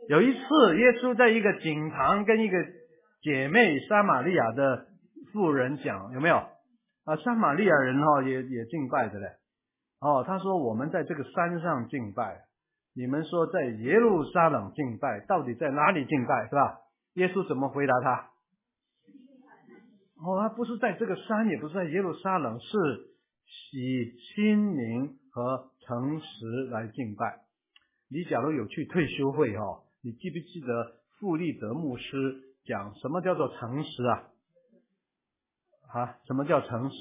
有一次耶稣在一个井旁跟一个姐妹撒玛利亚的妇人讲，有没有撒玛利亚人也敬拜的嘞。他说我们在这个山上敬拜，你们说在耶路撒冷敬拜，到底在哪里敬拜，是吧？耶稣怎么回答他？他不是在这个山，也不是在耶路撒冷，是以心灵和诚实来敬拜。你假如有去退休会你记不记得傅立德牧师讲什么叫做诚实什么叫诚实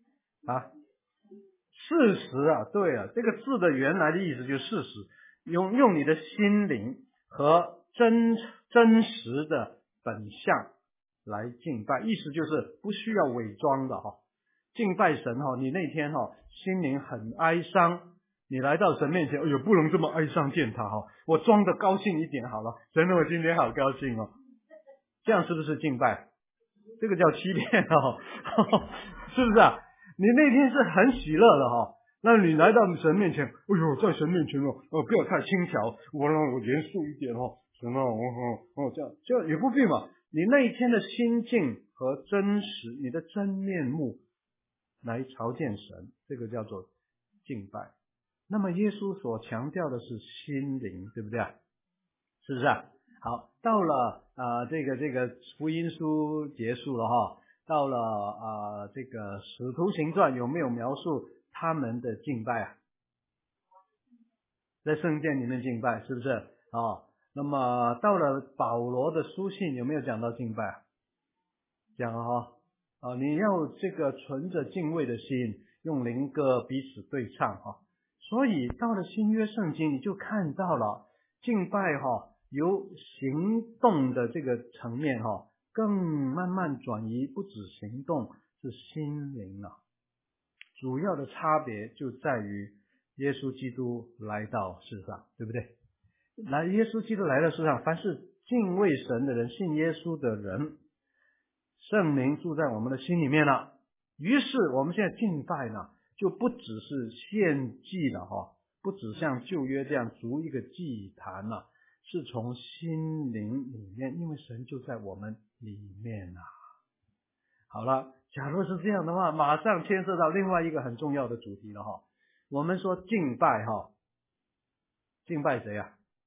事实对这个字的原来的意思就是事实，用你的心灵和真实的本相来敬拜，意思就是不需要伪装的敬拜神你那天心灵很哀伤，你来到神面前，哎呦，不能这么哀伤见他我装的高兴一点好了，神我今天好高兴这样是不是敬拜？这个叫欺骗是不是你那天是很喜乐的那你来到神面前，哎呦，在神面前不要太轻巧，我严肃一点神这样也不必嘛。你那一天的心境和真实，你的真面目来朝见神，这个叫做敬拜。那么耶稣所强调的是心灵，对不对是不是好，到了这个福音书结束了到了这个使徒行传有没有描述他们的敬拜在圣殿里面敬拜，是不是那么到了保罗的书信有没有讲到敬拜讲了你要这个存着敬畏的心，用灵歌彼此对唱所以到了新约圣经，你就看到了敬拜由行动的这个层面更慢慢转移，不止行动，是心灵主要的差别就在于耶稣基督来到世上，对不对？耶稣基督来到世上，凡是敬畏神的人，信耶稣的人，圣灵住在我们的心里面了。于是我们现在敬拜呢，就不只是献祭了不只像旧约这样筑一个祭坛了，是从心灵里面，因为神就在我们里面好了，假如是这样的话，马上牵涉到另外一个很重要的主题了我们说敬拜敬拜谁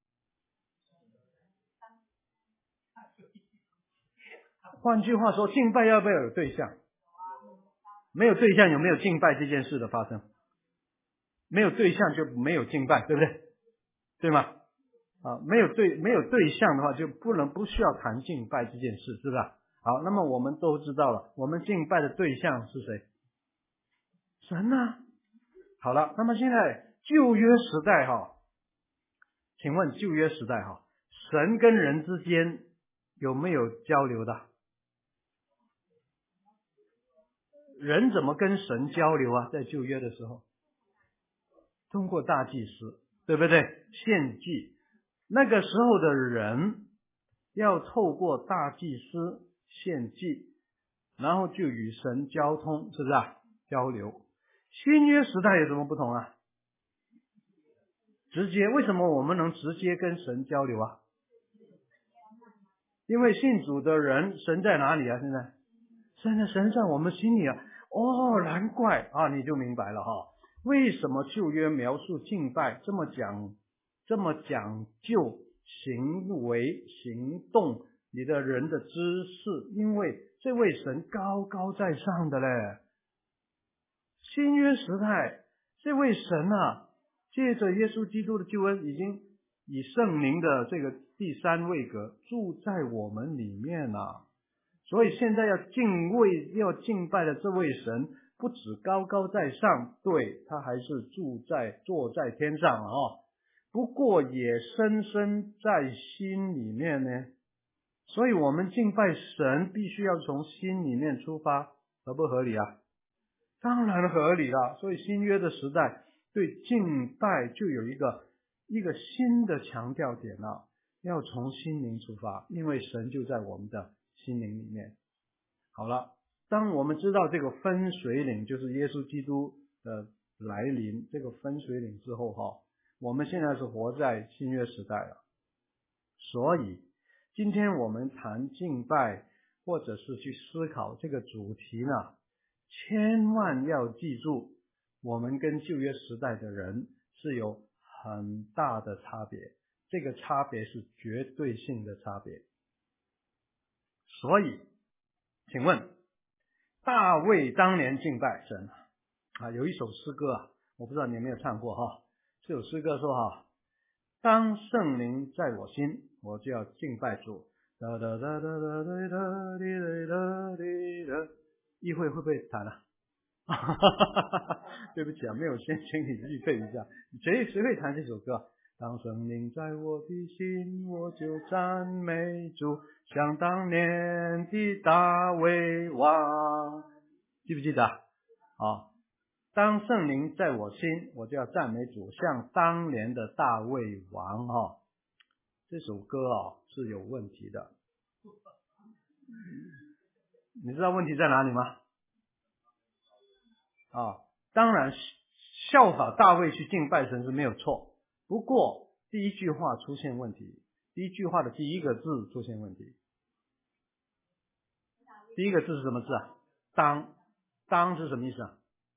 换句话说，敬拜要不要有对象？没有对象有没有敬拜这件事的发生？没有对象就没有敬拜，对不对？对吗？没有对象的话，就不需要谈敬拜这件事，是不是好，那么我们都知道了，我们敬拜的对象是谁？神好了，那么现在旧约时代请问旧约时代神跟人之间有没有交流的？人怎么跟神交流在旧约的时候，通过大祭司，对不对？献祭，那个时候的人要透过大祭司献祭，然后就与神交通，是不是交流。新约时代有什么不同直接，为什么我们能直接跟神交流因为信主的人，神在哪里现在神在我们心里难怪你就明白了为什么旧约描述敬拜这么讲究行为行动，你的人的知识，因为这位神高高在上的嘞。新约时代这位神借着耶稣基督的救恩，已经以圣灵的这个第三位格住在我们里面所以现在要敬拜的这位神，不止高高在上，对，他还是坐在天上不过也深深在心里面呢。所以我们敬拜神必须要从心里面出发，合不合理当然合理了。所以新约的时代对敬拜就有一个新的强调点要从心灵出发，因为神就在我们的心灵里面。好了，当我们知道这个分水岭就是耶稣基督的来临，这个分水岭之后我们现在是活在新约时代了。 所以今天我们谈敬拜或者是去思考这个主题呢，千万要记住，我们跟旧约时代的人是有很大的差别，这个差别是绝对性的差别。所以请问大卫当年敬拜神有一首诗歌我不知道你有没有唱过这首诗歌说当圣灵在我心，我就要敬拜主。议会会不会弹对不起没有先请你预备一下，谁会弹这首歌？当圣灵在我的心，我就赞美主，像当年的大卫王。记不记得当圣灵在我心，我就要赞美主，像当年的大卫王这首歌是有问题的。你知道问题在哪里吗？当然效法大卫去敬拜神是没有错，不过第一句话出现问题，第一句话的第一个字出现问题。第一个字是什么字当是什么意思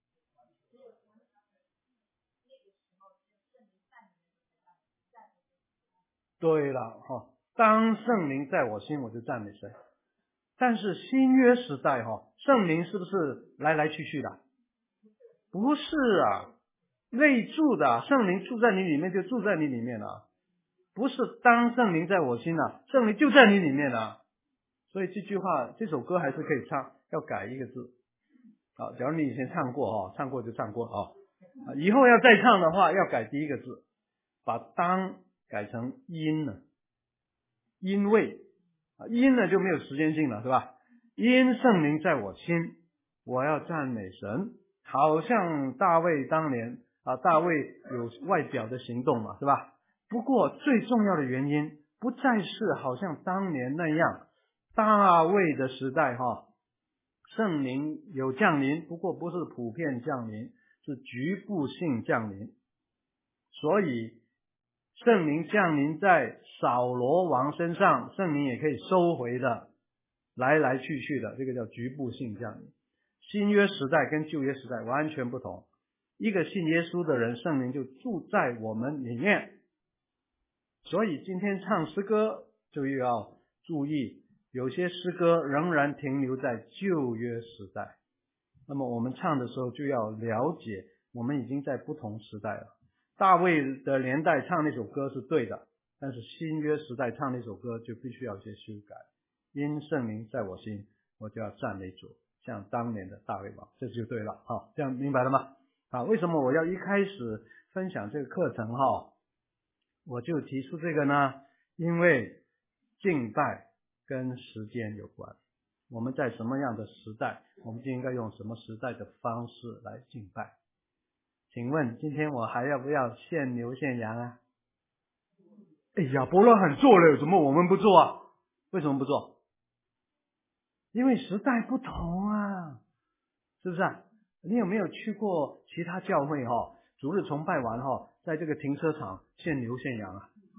对了当圣灵在我心，我就赞美神。但是新约时代圣灵是不是来来去去的？不是内住的，圣灵住在你里面就住在你里面了，不是当圣灵在我心圣灵就在你里面了。所以这句话这首歌还是可以唱，要改一个字假如你以前唱过唱过就唱过以后要再唱的话要改第一个字，把当改成因了，因为因呢就没有时间性了，是吧？因圣灵在我心，我要赞美神，好像大卫当年大卫有外表的行动嘛，是吧？不过最重要的原因不再是好像当年那样大卫的时代圣灵有降临，不过不是普遍降临，是局部性降临。所以圣灵降临在扫罗王身上，圣灵也可以收回的，来来去去的，这个叫局部性降临。新约时代跟旧约时代完全不同，一个信耶稣的人，圣灵就住在我们里面。所以今天唱诗歌就要注意，有些诗歌仍然停留在旧约时代，那么我们唱的时候就要了解我们已经在不同时代了。大卫的年代唱那首歌是对的，但是新约时代唱那首歌就必须要有些修改。因圣灵在我心，我就要赞美主，像当年的大卫王，这就对了这样明白了吗？为什么我要一开始分享这个课程我就提出这个呢？因为敬拜跟时间有关，我们在什么样的时代，我们就应该用什么时代的方式来敬拜。请问今天我还要不要献牛献羊亚伯拉罕做了，怎么我们不做为什么不做？因为时代不同是不是你有没有去过其他教会主日崇拜完在这个停车场献牛献羊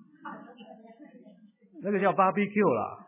那个叫 barbecue 啦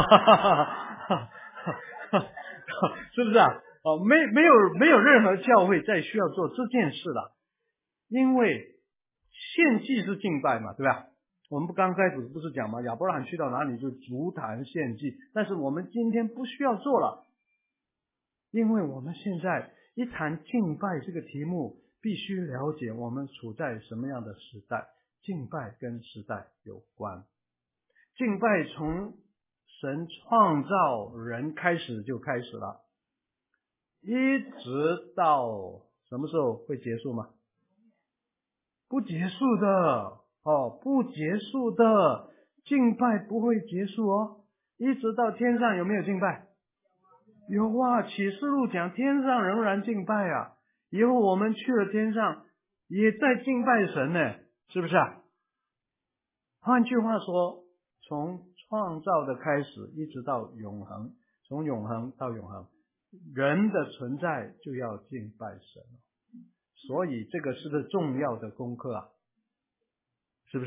是不是没有任何教会再需要做这件事了，因为献祭是敬拜嘛，对吧？我们刚开始不是讲吗？亚伯拉罕去到哪里就足坛献祭，但是我们今天不需要做了，因为我们现在一谈敬拜这个题目，必须了解我们处在什么样的时代，敬拜跟时代有关。敬拜从神创造人开始就开始了，一直到什么时候会结束吗？不结束的不结束的，敬拜不会结束一直到天上有没有敬拜？有启示录讲天上仍然敬拜以后我们去了天上也在敬拜神呢，是不是换句话说，从创造的开始一直到永恒，从永恒到永恒，人的存在就要敬拜神，所以这个是个重要的功课是不是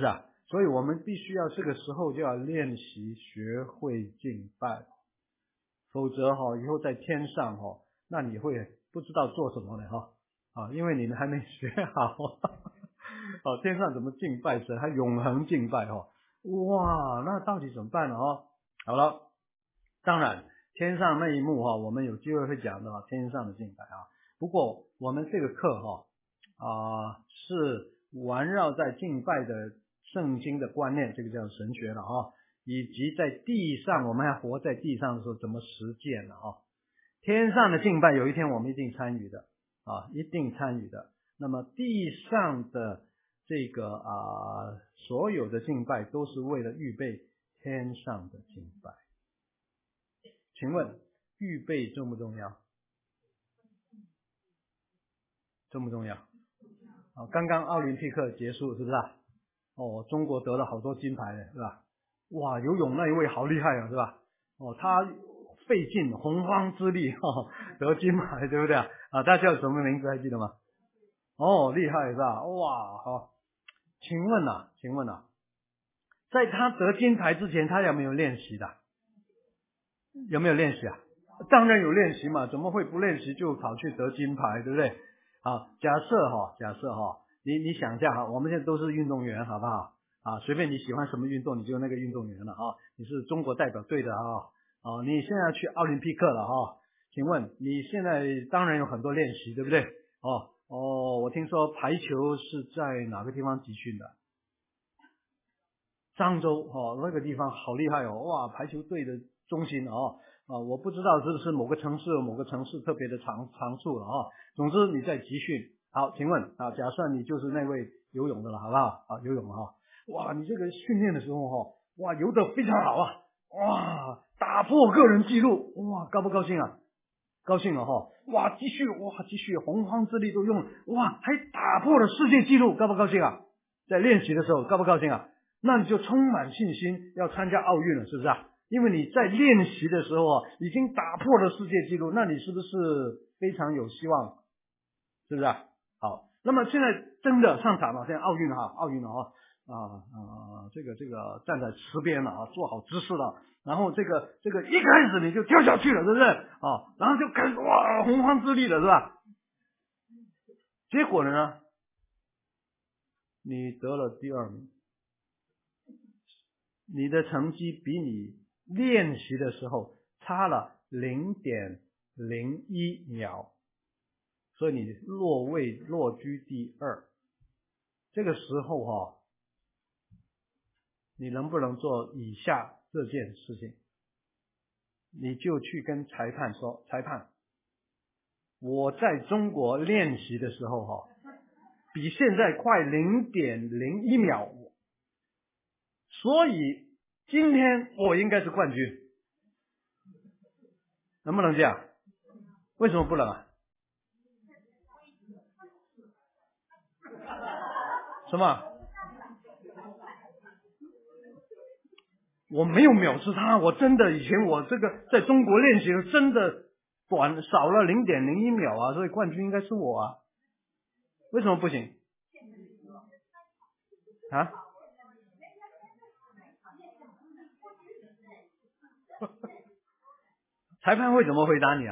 所以我们必须要这个时候就要练习学会敬拜，否则以后在天上那你会不知道做什么呢因为你们还没学好天上怎么敬拜神，还永恒敬拜哇，那到底怎么办呢好了，当然天上那一幕我们有机会会讲的天上的敬拜不过我们这个课是环绕在敬拜的圣经的观念，这个叫神学了以及在地上我们还活在地上的时候怎么实践了天上的敬拜有一天我们一定参与的一定参与的。那么地上的这个所有的敬拜都是为了预备天上的敬拜。请问预备重不重要？重不重要？刚刚奥林匹克结束是不是中国得了好多金牌了是吧？哇，游泳那一位好厉害是吧？他费尽洪荒之力得金牌对不对他叫什么名字还记得吗？厉害是吧？哇请问在他得金牌之前他有没有练习的？有没有练习当然有练习嘛，怎么会不练习就跑去得金牌对不对？假设你想一下我们现在都是运动员好不好随便你喜欢什么运动你就那个运动员了你是中国代表队的你现在去奥林匹克了请问你现在当然有很多练习对不对？我听说排球是在哪个地方集训的？漳州那个地方好厉害哇，排球队的中心我不知道是不是某个城市特别的长处了总之你在集训。好，请问假设你就是那位游泳的了好不好游泳哇，你这个训练的时候哇游得非常好哇打破个人纪录哇，高不高兴高兴哇继续洪荒之力都用哇，还打破了世界纪录，高不高兴在练习的时候高不高兴那你就充满信心要参加奥运了是不是因为你在练习的时候已经打破了世界纪录，那你是不是非常有希望？是不是好，那么现在真的上场了，现在奥运了这个站在池边了做好姿势了，然后这个一开始你就跳下去了，是不是然后就开始哇洪荒之力了，是吧？结果呢，你得了第2名，你的成绩比你练习的时候差了 0.01 秒，所以你落居第2。这个时候你能不能做以下这件事情？你就去跟裁判说，裁判，我在中国练习的时候比现在快 0.01 秒，所以今天我应该是冠军。能不能这样？为什么不能什么？我没有藐视他，我真的以前我这个在中国练习真的少了 0.01 秒所以冠军应该是我为什么不行裁判会怎么回答你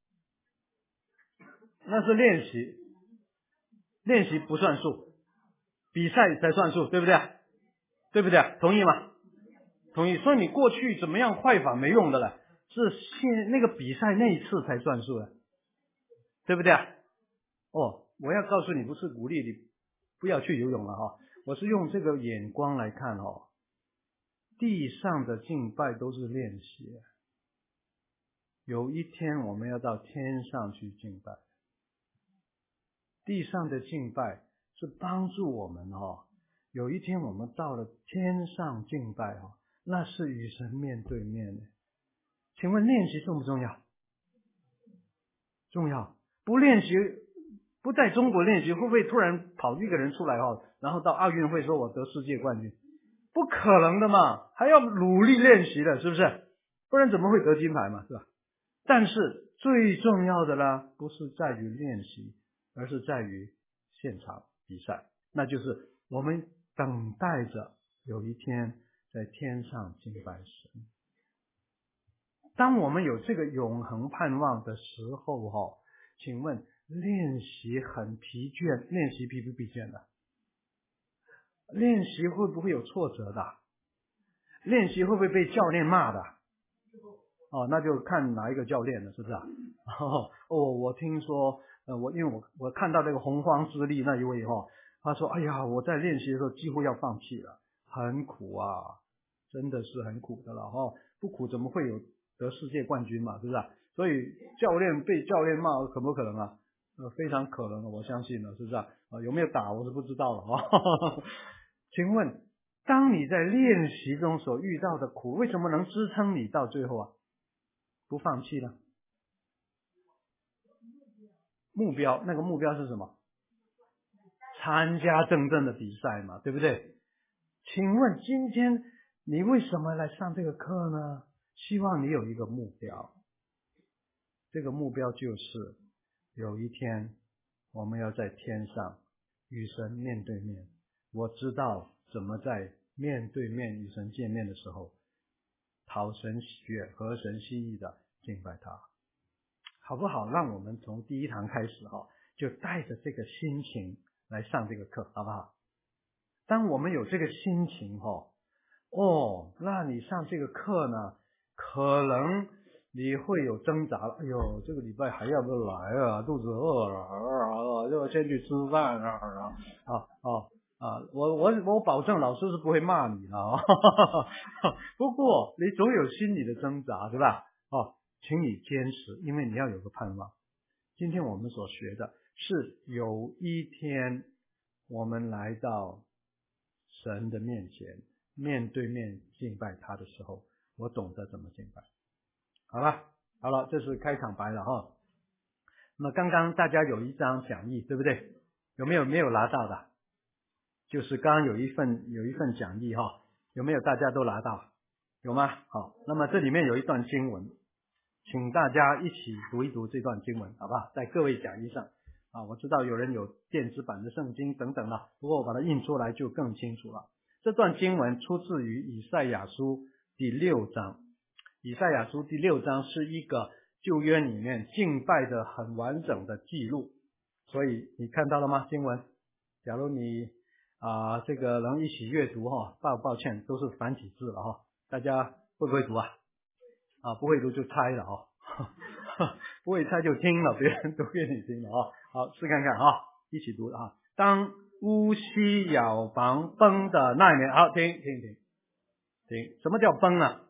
那是练习，练习不算数，比赛才算数，对不对？对不对？同意吗？同意。所以你过去怎么样快反没用的了，是那个比赛那一次才算数的，对不对我要告诉你，不是鼓励你不要去游泳了我是用这个眼光来看地上的敬拜都是练习，有一天我们要到天上去敬拜。地上的敬拜是帮助我们有一天我们到了天上敬拜那是与神面对面的。请问练习重不重要？重要。不练习，不在中国练习，会不会突然跑一个人出来然后到奥运会说我得世界冠军？不可能的嘛，还要努力练习的，是不是？不然怎么会得金牌嘛，是吧？但是最重要的呢，不是在于练习，而是在于现场比赛，那就是我们等待着有一天在天上敬拜神。当我们有这个永恒盼望的时候请问练习很疲倦，练习疲不疲倦的？练习会不会有挫折的？练习会不会被教练骂的？那就看哪一个教练了，是不是啊？我听说因为我看到那个洪荒之力那一位他说哎呀，我在练习的时候几乎要放弃了，很苦啊，真的是很苦的了不苦怎么会有得世界冠军嘛，是不是啊？所以被教练骂可不可能啊？非常可能，我相信了，是不是啊？有没有打我是不知道了请问当你在练习中所遇到的苦，为什么能支撑你到最后不放弃呢？那个目标是什么？参加真正的比赛嘛，对不对？请问今天你为什么来上这个课呢？希望你有一个目标，这个目标就是有一天我们要在天上与神面对面，我知道怎么在面对面与神见面的时候讨神喜悦，合神心意的敬拜他，好不好？让我们从第一堂开始就带着这个心情来上这个课，好不好？当我们有这个心情那你上这个课呢，可能你会有挣扎了，哎呦，这个礼拜还要不要来啊？肚子饿了就先去吃饭我保证老师是不会骂你的不过你总有心理的挣扎，对吧？请你坚持，因为你要有个盼望。今天我们所学的是有一天我们来到神的面前，面对面敬拜他的时候，我懂得怎么敬拜。好了，这是开场白了那么刚刚大家有一张讲义，对不对？没有拿到的？就是刚刚有一份讲义有没有大家都拿到？有吗？好，那么这里面有一段经文，请大家一起读一读这段经文，好不好？在各位讲义上我知道有人有电子版的圣经等等了，不过我把它印出来就更清楚了。这段经文出自于以赛亚书第6章。以赛亚书第6章是一个旧约里面敬拜的很完整的记录，所以你看到了吗？经文，假如你这个能一起阅读抱歉都是繁体字了大家会不会读不会读就猜了不会猜就听了，别人读给你听了好，试看看一起读当乌西雅王崩的那一年，好，听，什么叫崩啊？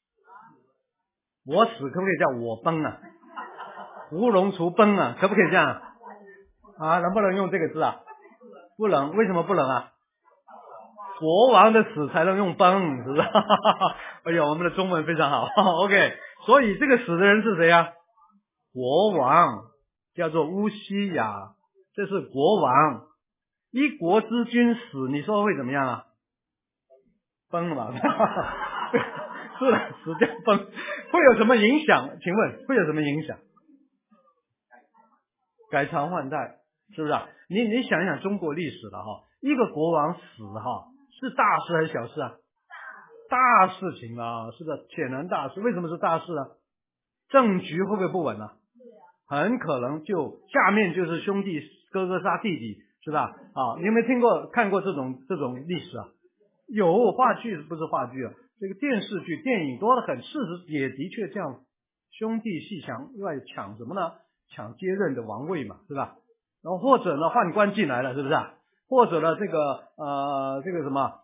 我死可不可以叫我崩啊？乌龙除崩啊，可不可以这样能不能用这个字不能，为什么不能国王的死才能用崩，是不是哎呀，我们的中文非常好OK， 所以这个死的人是谁国王，叫做乌西雅，这是国王。一国之君死，你说会怎么样崩了吧是的，死掉崩，会有什么影响？请问会有什么影响？改朝换代，是不是你想一想中国历史了一个国王死是大事还是小事大事情是的，显然大事。为什么是大事政局会不会不稳很可能就下面就是兄弟哥哥杀弟弟，是吧你有没有看过这种历史有，话剧不是话剧这个电视剧电影多得很，事实也的确这样，兄弟戏强外抢什么呢？抢接任的王位嘛，是吧？然后或者呢宦官进来了，是不是或者呢这个什么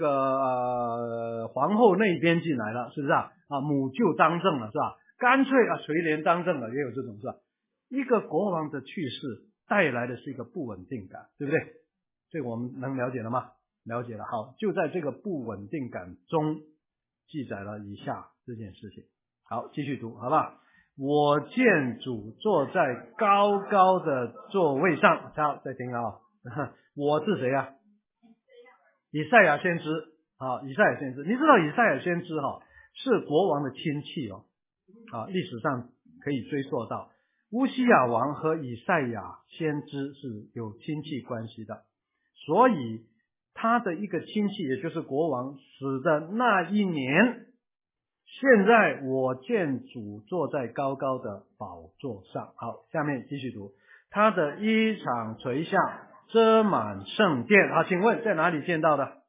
皇后那边进来了，是不是母舅当政了，是吧？干脆垂帘当政了，也有这种，是吧？一个国王的去世带来的是一个不稳定感，对不对？这个我们能了解了吗？了解了。好，就在这个不稳定感中记载了以下这件事情。好，继续读，好不好？我见主坐在高高的座位上。好，再听我是谁以赛亚先知以赛亚先知，你知道以赛亚先知是国王的亲戚历史上可以追溯到乌西雅王和以赛亚先知是有亲戚关系的，所以他的一个亲戚，也就是国王死的那一年，现在我见主坐在高高的宝座上。好，下面继续读。他的衣裳垂下，遮满圣殿。好，请问在哪里见到的？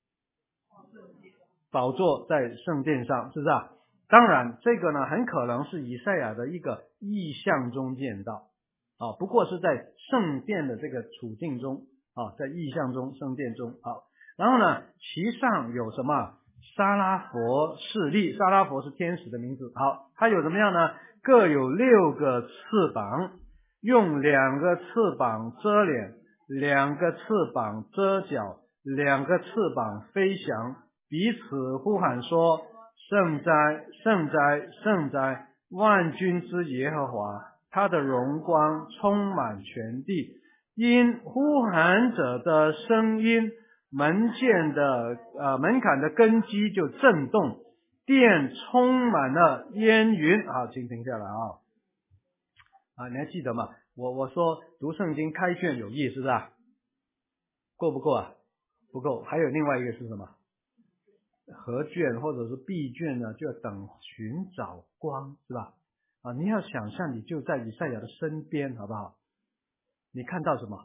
宝座在圣殿上，是不是啊？当然这个呢很可能是以赛亚的一个意象中见到啊，不过是在圣殿的这个处境中啊，在意象中圣殿中啊。然后呢其上有什么？沙拉佛势力，沙拉佛是天使的名字。好，它有怎么样呢？各有6个翅膀，用2个翅膀遮脸，2个翅膀遮脚，2个翅膀飞翔，彼此呼喊说：圣哉，圣哉，圣哉，万军之耶和华，他的荣光充满全地。因呼喊者的声音，门槛的根基就震动，殿充满了烟云。好，请停下来啊！你还记得吗？我说读圣经开卷有益，是不是啊？够不够啊？不够。还有另外一个是什么？合卷或者是闭卷呢，就要等寻找光，是吧？啊，你要想象你就在以赛亚的身边，好不好？你看到什么？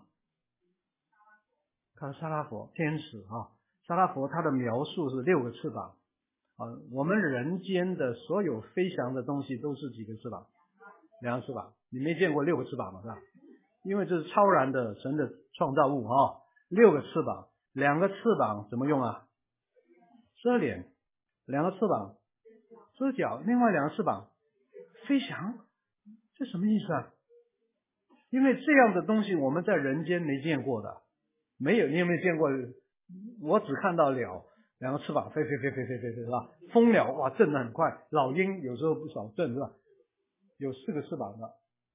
看到沙拉佛天使啊，沙拉佛他的描述是6个翅膀啊。我们人间的所有飞翔的东西都是几个翅膀？2个翅膀。你没见过6个翅膀吗？是吧？因为这是超然的神的创造物啊。6个翅膀，2个翅膀怎么用啊？遮脸，2个翅膀遮脚，另外2个翅膀飞翔。这什么意思啊？因为这样的东西我们在人间没见过的，没有。你有没有见过？我只看到鸟，2个翅膀飞是吧？蜂鸟哇震得很快，老鹰有时候不少震是吧？有4个翅膀的。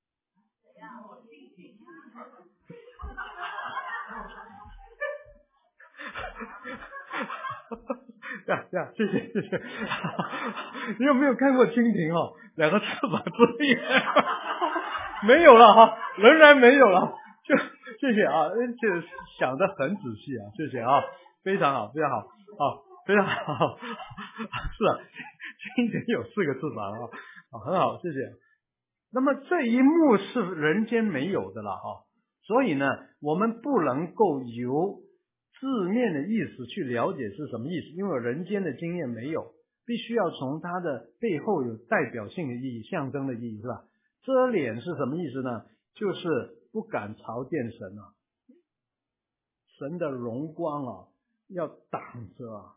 谢谢。你有没有看过蜻蜓2个翅膀遮眼？没有了哈，仍然没有了。就谢谢啊，这想得很仔细啊，谢谢啊，非常好，非常好啊，非常好。是啊，蜻蜓有4个翅膀啊，很好，谢谢。那么这一幕是人间没有的了所以呢，我们不能够由字面的意思去了解是什么意思，因为人间的经验没有，必须要从它的背后有代表性的意义、象征的意义，是吧？遮脸是什么意思呢？就是不敢朝见神神的荣光要挡着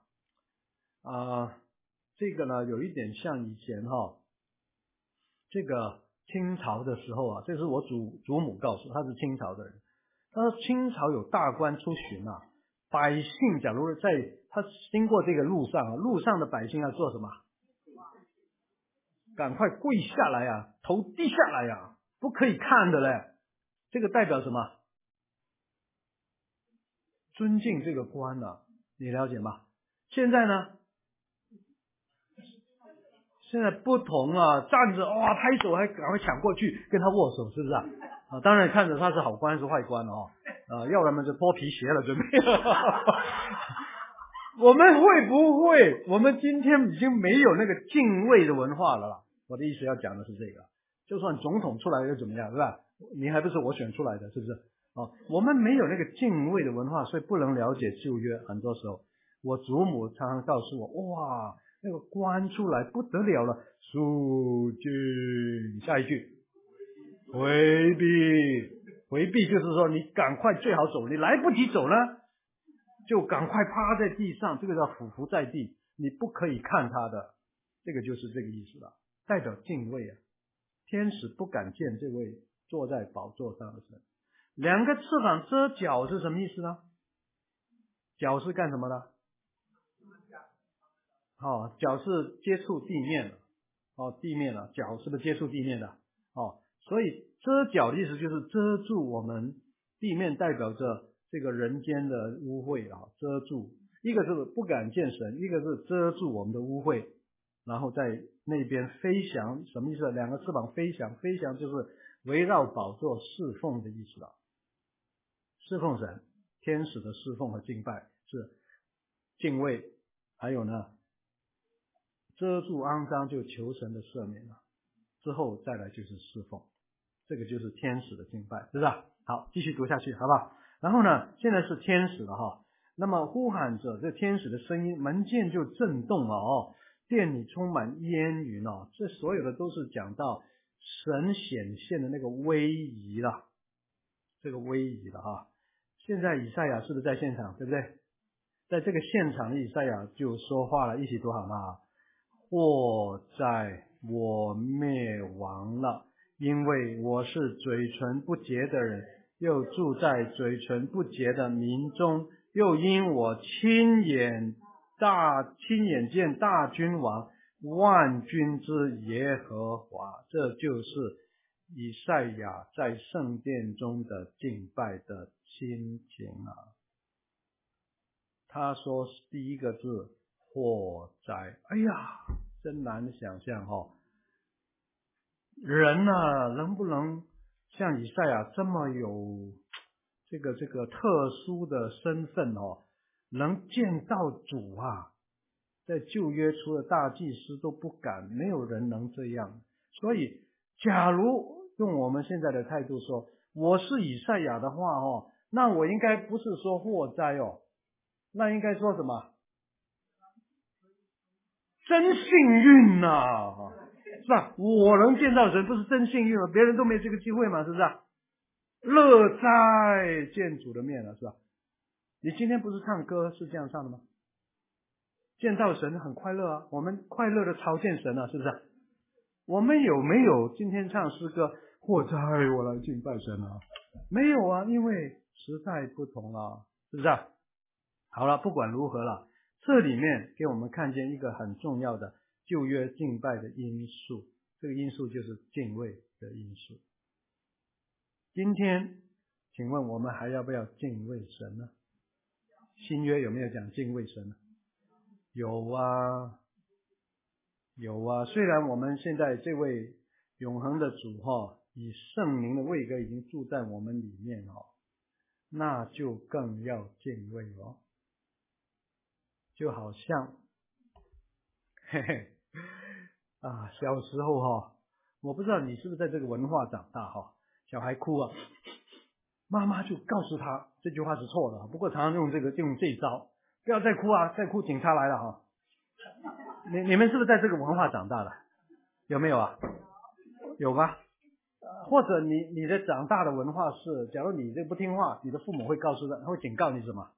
这个呢有一点像以前这个清朝的时候这是我祖母告诉，他是清朝的人。他说清朝有大官出巡百姓假如在他经过这个路上路上的百姓要做什么？赶快跪下来头低下来不可以看的嘞。这个代表什么？尊敬这个官你了解吗？现在呢？现在不同站着拍手还赶快抢过去跟他握手，是不是当然看着他是好官是坏官要不然就脱皮鞋了准备。我们会不会我们今天已经没有那个敬畏的文化了啦？我的意思要讲的是这个，就算总统出来又怎么样，是吧？你还不是我选出来的，是不是我们没有那个敬畏的文化，所以不能了解旧约。很多时候我祖母常常告诉我，哇那个官出来不得了了，肃静，下一句回避就是说你赶快最好走，你来不及走呢就赶快趴在地上，这个叫俯伏在地，你不可以看他的，这个就是这个意思了，代表敬畏天使不敢见这位坐在宝座上的神。2个翅膀遮脚是什么意思呢？脚是干什么的？脚是接触地面的地面了，脚是不是接触地面的所以遮脚的意思就是遮住我们地面，代表着这个人间的污秽遮住，一个是不敢见神，一个是遮住我们的污秽，然后在那边飞翔，什么意思？2个翅膀飞翔，飞翔就是围绕宝座侍奉的意思侍奉神，天使的侍奉和敬拜， 是敬畏，还有呢遮住肮脏就求神的赦免了，之后再来就是侍奉，这个就是天使的敬拜，是不是？好，继续读下去好不好？然后呢，现在是天使了哈，那么呼喊着这天使的声音，门键就震动了哦，殿里充满烟云哦，这所有的都是讲到神显现的那个威仪了，这个威仪了哈。现在以赛亚是不是在现场，对不对？在这个现场，以赛亚就说话了，一起读好吗？祸哉，我灭亡了，因为我是嘴唇不洁的人，又住在嘴唇不洁的民中，又因我亲眼见大君王万军之耶和华。这就是以赛亚在圣殿中的敬拜的心情啊。他说第一个字祸哉，哎呀，真难想象哦。人啊，能不能像以赛亚这么有这个特殊的身份哦，能见到主啊？在旧约除了大祭司都不敢，没有人能这样。所以假如用我们现在的态度说，我是以赛亚的话哦，那我应该不是说祸哉哦，那应该说什么？真幸运呐，是吧？我能见到神，不是真幸运吗？别人都没这个机会嘛，是不是？乐哉见主的面了，是吧？你今天不是唱歌是这样唱的吗？见到神很快乐啊，我们快乐的朝见神啊，是不是？我们有没有今天唱诗歌，祸哉我来敬拜神啊？没有啊，因为时代不同了，是不是？好了，不管如何了，这里面给我们看见一个很重要的旧约敬拜的因素，这个因素就是敬畏的因素。今天请问我们还要不要敬畏神呢？新约有没有讲敬畏神呢？有啊，有啊。虽然我们现在这位永恒的主以圣灵的位格已经住在我们里面那就更要敬畏哦。就好像小时候我不知道你是不是在这个文化长大小孩哭啊，妈妈就告诉他这句话是错的，不过常常用这一招，不要再哭啊，再哭警察来了你们是不是在这个文化长大的？有没有啊？有吗？或者你的长大的文化是，假如你这不听话，你的父母会告诉他，会警告你什么？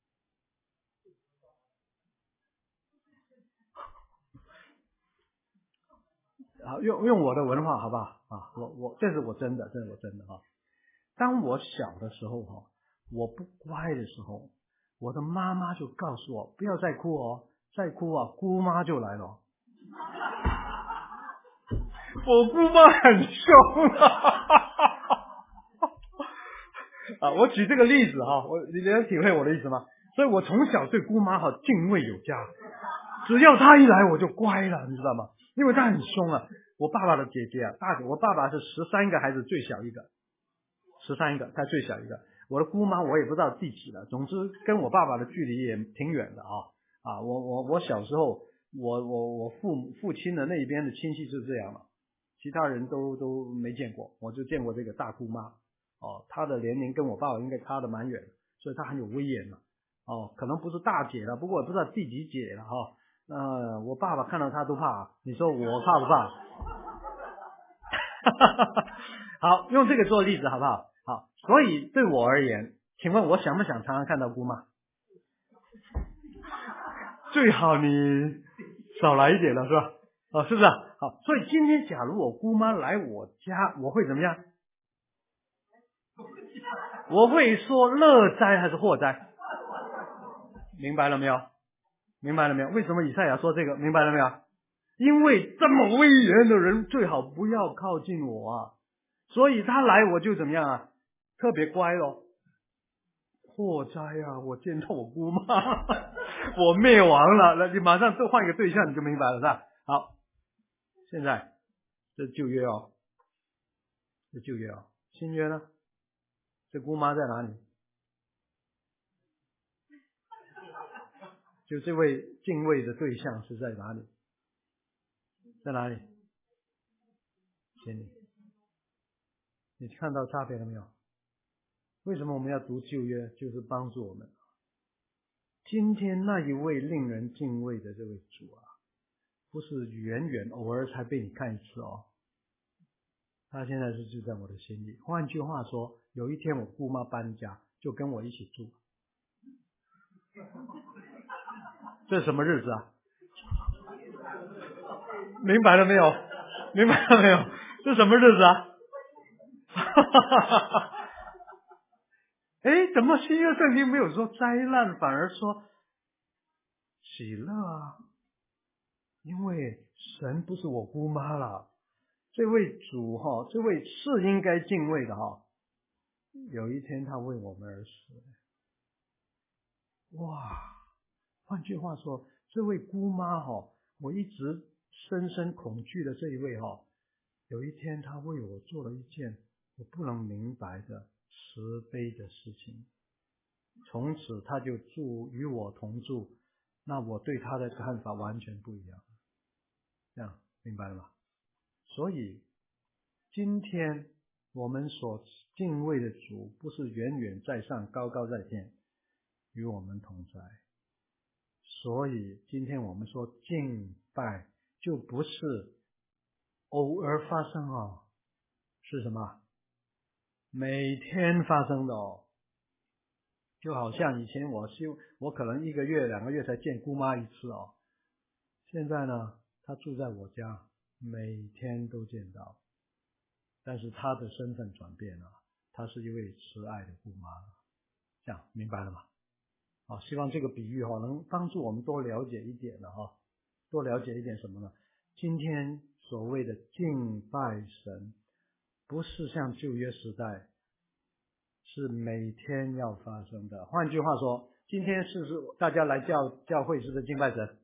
用我的文化好不好这是我真的当我小的时候我不乖的时候，我的妈妈就告诉我不要再哭再哭姑妈就来了。我姑妈很凶我举这个例子你能体会我的意思吗？所以我从小对姑妈敬畏有加，只要她一来我就乖了，你知道吗？因为她很凶啊。我爸爸的姐姐我爸爸是13个孩子最小一个，13个他最小一个。我的姑妈我也不知道第几了，总之跟我爸爸的距离也挺远的我小时候我父亲的那一边的亲戚是这样了，其他人都没见过，我就见过这个大姑妈她的年龄跟我爸爸应该差得蛮远，所以她很有威严了可能不是大姐了，不过我不知道第几姐了我爸爸看到她都怕，你说我怕不怕？好，用这个做例子好不好？好，所以对我而言，请问我想不想常常看到姑妈？最好你少来一点了，是吧？是不是？好，所以今天假如我姑妈来我家，我会怎么样？我会说乐哉还是祸哉？明白了没有？明白了没有？为什么以赛亚说这个？明白了没有？因为这么威严的人最好不要靠近我所以他来我就怎么样特别乖咯。祸哉我见到我姑妈我灭亡了，那你马上就换一个对象你就明白了是吧？好，现在这旧约这旧约新约呢？这姑妈在哪里？ 就这位敬畏的对象是在哪里？在哪里？心里。你看到差别了没有？为什么我们要读旧约？就是帮助我们。今天那一位令人敬畏的这位主啊，不是远远偶尔才被你看一次哦，他现在是住在我的心里。换句话说，有一天我姑妈搬家，就跟我一起住。这是什么日子啊？明白了没有？明白了没有？这什么日子啊？怎么新约圣经没有说灾难，反而说喜乐啊？因为神不是我姑妈了，这位主这位是应该敬畏的有一天他为我们而死。哇！换句话说，这位姑妈我一直深深恐惧的这一位有一天他为我做了一件我不能明白的慈悲的事情，从此他就与我同住，那我对他的看法完全不一样。这样明白了吗？所以今天我们所敬畏的主不是远远在上高高在天与我们同在，所以今天我们说敬拜就不是偶尔发生是什么？每天发生的就好像以前我可能1个月2个月才见姑妈一次现在呢她住在我家，每天都见到，但是她的身份转变了，她是一位慈爱的姑妈了。这样明白了吗？希望这个比喻能帮助我们多了解一点的多了解一点什么呢？今天所谓的敬拜神，不是像旧约时代是每天要发生的。换句话说，今天是大家来教会是不是敬拜神？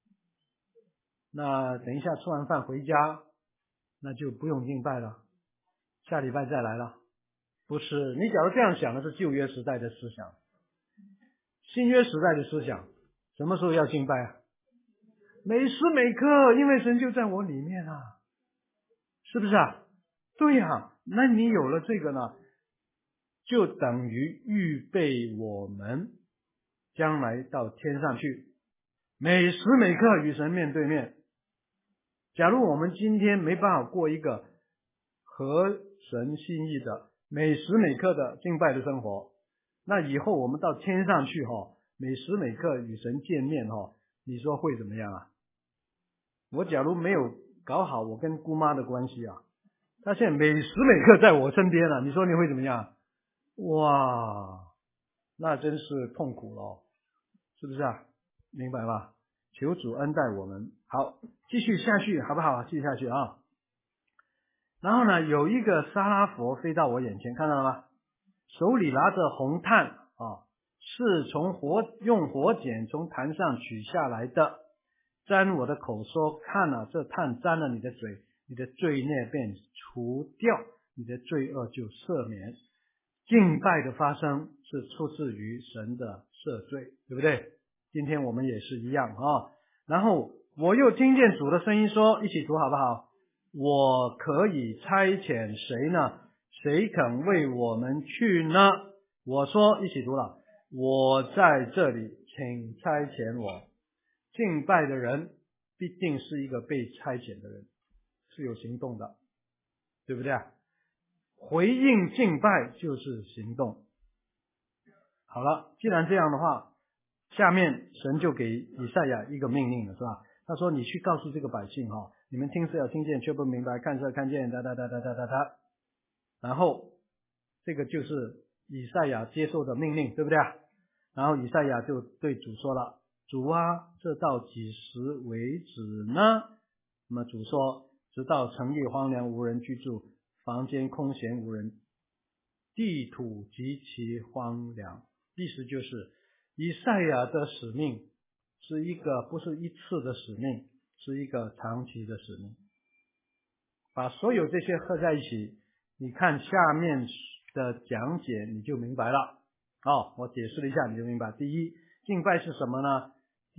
那等一下吃完饭回家，那就不用敬拜了，下礼拜再来了。不是，你假如这样想的是旧约时代的思想。新约时代的思想，什么时候要敬拜啊？每时每刻，因为神就在我里面啊，是不是啊？对呀，那你有了这个呢，就等于预备我们将来到天上去，每时每刻与神面对面。假如我们今天没办法过一个合神心意的每时每刻的敬拜的生活，那以后我们到天上去每时每刻与神见面你说会怎么样啊？我假如没有搞好我跟姑妈的关系她现在每时每刻在我身边了，你说你会怎么样？哇，那真是痛苦了，是不是啊？明白吧？求主恩待我们。好，继续下去好不好？继续下去啊。然后呢，有一个沙拉佛飞到我眼前，看到了吗？手里拿着红炭是用火剪从坛上取下来的，沾我的口说，看了这炭沾了你的嘴，你的罪孽便除掉，你的罪恶就赦免。敬拜的发生是出自于神的赦罪，对不对？今天我们也是一样然后我又听见主的声音说，一起读好不好？我可以差遣谁呢？谁肯为我们去呢？我说，一起读了，我在这里，请差遣我。敬拜的人必定是一个被差遣的人，是有行动的，对不对？回应敬拜就是行动。好了，既然这样的话，下面神就给以赛亚一个命令了，是吧？他说，你去告诉这个百姓你们听是要听见却不明白，看是要看见哒。然后这个就是以赛亚接受的命令，对不对？然后以赛亚就对主说了，主啊，这到几时为止呢？那么主说，直到城邑荒凉无人居住，房间空闲无人，地土极其荒凉。意思就是以赛亚的使命是一个不是一次的使命，是一个长期的使命。把所有这些合在一起，你看下面的讲解你就明白了我解释了一下你就明白。第一，敬拜是什么呢？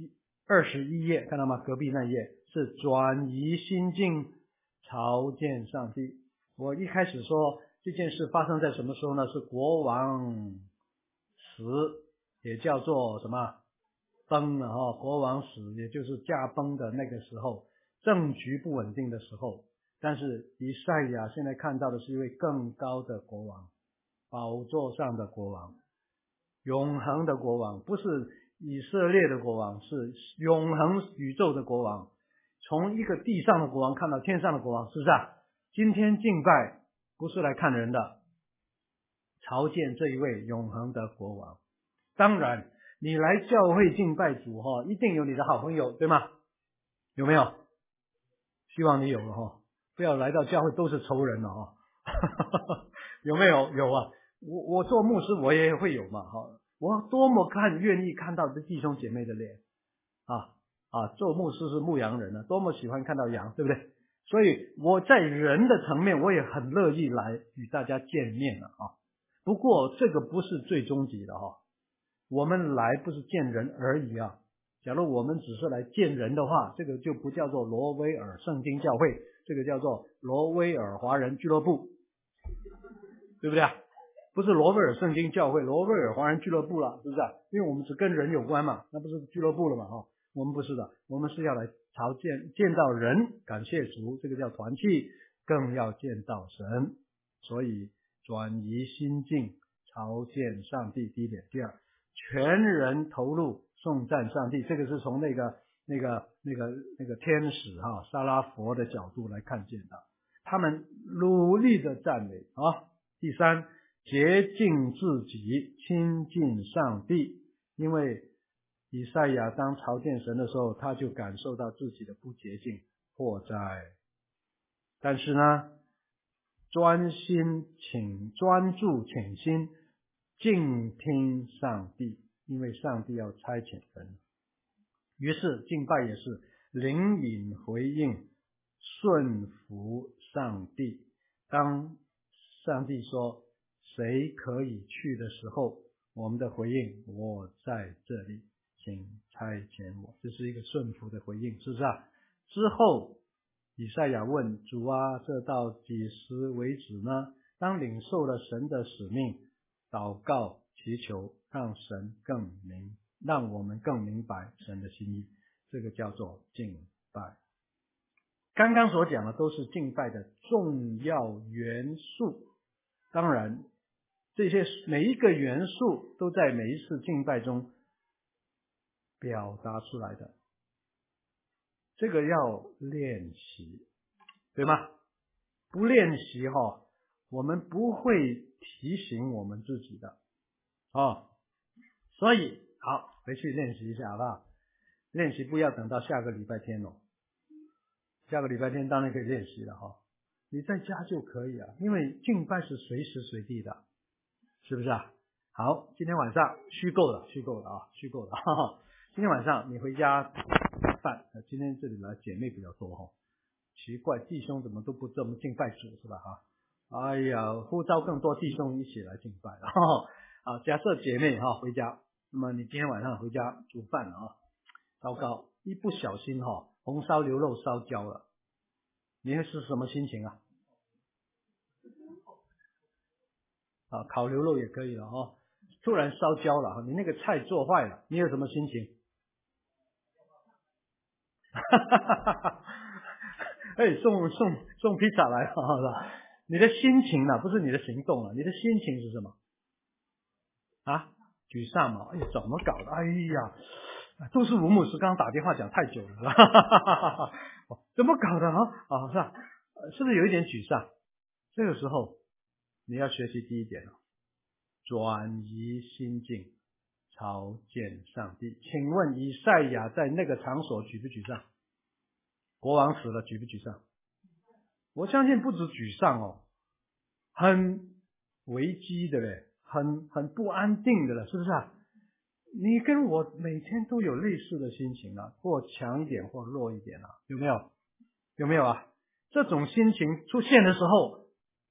21页，看到吗？隔壁那页是转移心境，朝见上帝。我一开始说这件事发生在什么时候呢？是国王死，也叫做什么崩了国王死，也就是驾崩的那个时候，政局不稳定的时候。但是以赛亚现在看到的是一位更高的国王，宝座上的国王，永恒的国王，不是以色列的国王，是永恒宇宙的国王。从一个地上的国王看到天上的国王，是不是啊？今天敬拜不是来看人的，朝见这一位永恒的国王。当然你来教会敬拜主一定有你的好朋友，对吗？有没有？希望你有了不要来到教会都是仇人了有没有？有啊，我做牧师我也会有嘛我多么愿意看到这弟兄姐妹的脸做牧师是牧羊人多么喜欢看到羊，对不对？所以我在人的层面我也很乐意来与大家见面了不过这个不是最终极的我们来不是见人而已假如我们只是来见人的话，这个就不叫做罗威尔圣经教会，这个叫做罗威尔华人俱乐部，对不对不是罗威尔圣经教会，罗威尔华人俱乐部了，是不是因为我们只跟人有关嘛，那不是俱乐部了嘛我们不是的，我们是要来朝见到人，感谢主，这个叫团契，更要见到神。所以转移心境，朝见上帝，第一点。第二，全人投入颂赞上帝，这个是从那个天使沙拉佛的角度来看见的，他们努力的赞美第三，洁净自己，亲近上帝。因为以赛亚当朝见神的时候，他就感受到自己的不洁净祸灾，但是呢专注倾心静听上帝，因为上帝要差遣人。于是敬拜也是灵隐回应，顺服上帝。当上帝说谁可以去的时候，我们的回应我在这里，请差遣我，这是一个顺服的回应，是不是之后以赛亚问主这到几时为止呢？当领受了神的使命，祷告祈求，让我们更明白神的心意，这个叫做敬拜。刚刚所讲的都是敬拜的重要元素，当然这些每一个元素都在每一次敬拜中表达出来的，这个要练习，对吗？不练习我们不会提醒我们自己的所以好，回去练习一下好不好？练习不要等到下个礼拜天下个礼拜天当然可以练习了你在家就可以因为敬拜是随时随地的，是不是好，今天晚上虚构了今天晚上你回家饭，今天这里来姐妹比较多奇怪，弟兄怎么都不这么敬拜主，是吧哎呀，呼召更多弟兄一起来敬拜假设姐妹回家，那么你今天晚上回家煮饭糟糕，一不小心红烧牛肉烧焦了，你会是什么心情烤牛肉也可以了突然烧焦了你那个菜做坏了，你有什么心情？送披萨来了你的心情不是你的行动你的心情是什么沮丧嘛？怎么搞的？都是吴牧师刚刚打电话讲太久了怎么搞的是吧？是不是有一点沮丧？这个时候你要学习第一点转移心境，朝见上帝。请问以赛亚在那个场所沮不沮丧？国王死了，沮不沮丧？我相信不止沮丧很危机的嘞，很不安定的了，是不是你跟我每天都有类似的心情或强一点或弱一点有没有？有没有这种心情出现的时候，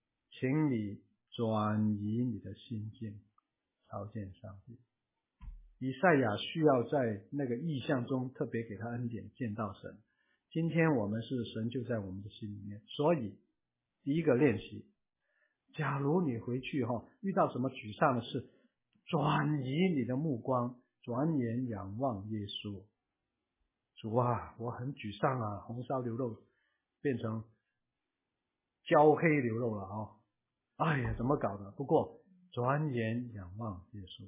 请你转移你的心境，朝见上帝。 以赛亚需要在那个意象中特别给他恩典见到神。今天我们是神就在我们的心里面，所以第一个练习，假如你回去遇到什么沮丧的事，转移你的目光，转眼仰望耶稣。主啊，我很沮丧啊，红烧牛肉变成焦黑牛肉了哎呀，怎么搞的？不过转眼仰望耶稣，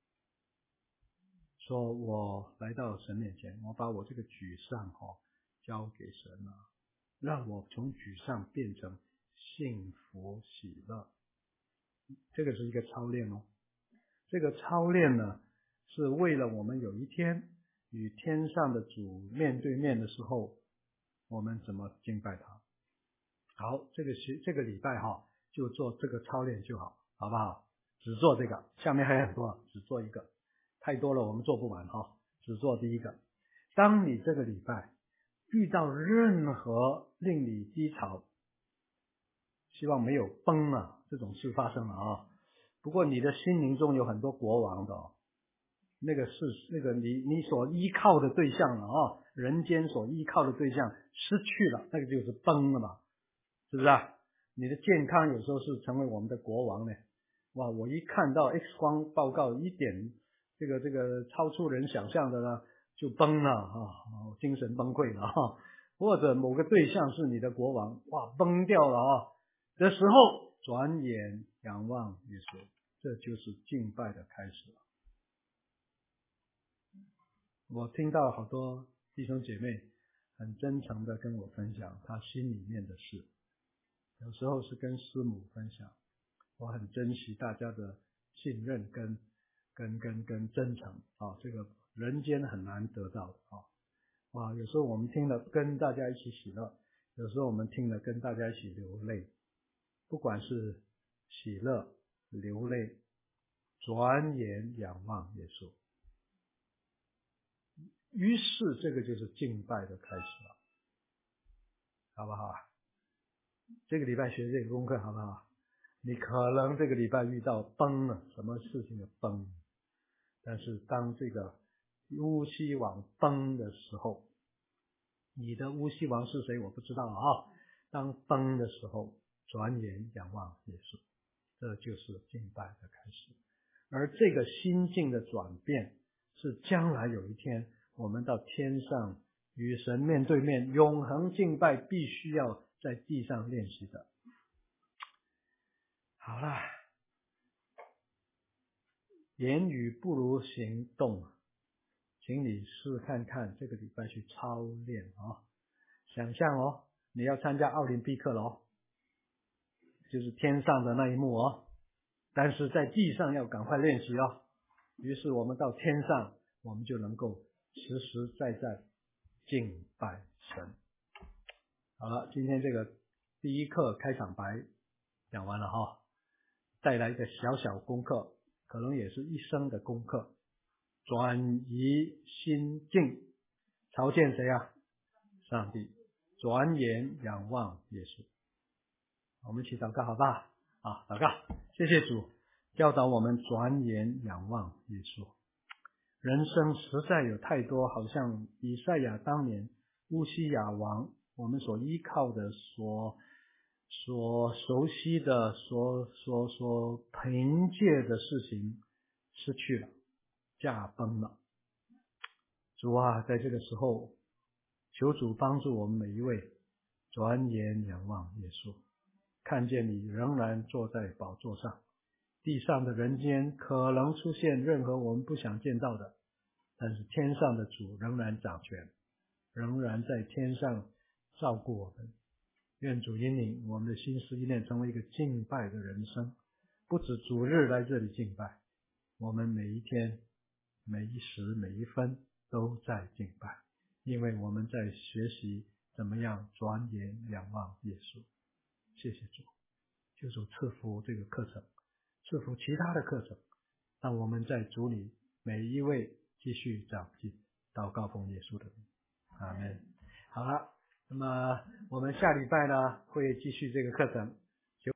说我来到神面前，我把我这个沮丧交给神了，让我从沮丧变成幸福喜乐。这个是一个操练这个操练呢，是为了我们有一天与天上的主面对面的时候，我们怎么敬拜他。好，这个礼拜就做这个操练就好，好不好？只做这个，下面还有很多，只做一个，太多了我们做不完只做第一个。当你这个礼拜遇到任何令你低潮，希望没有崩这种事发生了不过你的心灵中有很多国王的那个你所依靠的对象了人间所依靠的对象失去了，那个就是崩了嘛，是不是啊？你的健康有时候是成为我们的国王呢。哇，我一看到 X 光报告一点这个超出人想象的呢，就崩了精神崩溃了或者某个对象是你的国王，哇，崩掉了的时候，转眼仰望耶稣，这就是敬拜的开始了。我听到好多弟兄姐妹很真诚的跟我分享他心里面的事，有时候是跟师母分享，我很珍惜大家的信任跟真诚这个人间很难得到的哇，有时候我们听了跟大家一起喜乐，有时候我们听了跟大家一起流泪，不管是喜乐流泪，转眼仰望耶稣，于是这个就是敬拜的开始了，好不好？这个礼拜学这个功课好不好？你可能这个礼拜遇到崩了，什么事情的崩，但是当这个乌西王崩的时候，你的乌西王是谁我不知道当崩的时候，转眼仰望耶稣，这就是敬拜的开始。而这个心境的转变，是将来有一天我们到天上与神面对面永恒敬拜必须要在地上练习的。好啦，言语不如行动，请你试看看这个礼拜去操练想象你要参加奥林匹克了就是天上的那一幕但是在地上要赶快练习于是我们到天上，我们就能够实实在在敬拜神。好了，今天这个第一课开场白讲完了带来一个小小功课，可能也是一生的功课，转移心境，朝见谁啊？上帝，转眼仰望耶稣。我们一起祷告好不好？祷告，谢谢主教导我们转眼仰望耶稣。人生实在有太多好像以赛亚当年乌西雅王，我们所依靠的所熟悉的所凭借的事情失去了，驾崩了。主啊，在这个时候求主帮助我们每一位转眼仰望耶稣，看见你仍然坐在宝座上，地上的人间可能出现任何我们不想见到的，但是天上的主仍然掌权，仍然在天上照顾我们。愿主引领我们的心思意念成为一个敬拜的人生，不止主日来这里敬拜，我们每一天每一时每一分都在敬拜，因为我们在学习怎么样转眼仰望耶稣。谢谢主，求主赐福这个课程，赐福其他的课程，让我们在主里每一位继续长进，祷告奉耶稣的名，阿们。好了，那么我们下礼拜呢会继续这个课程。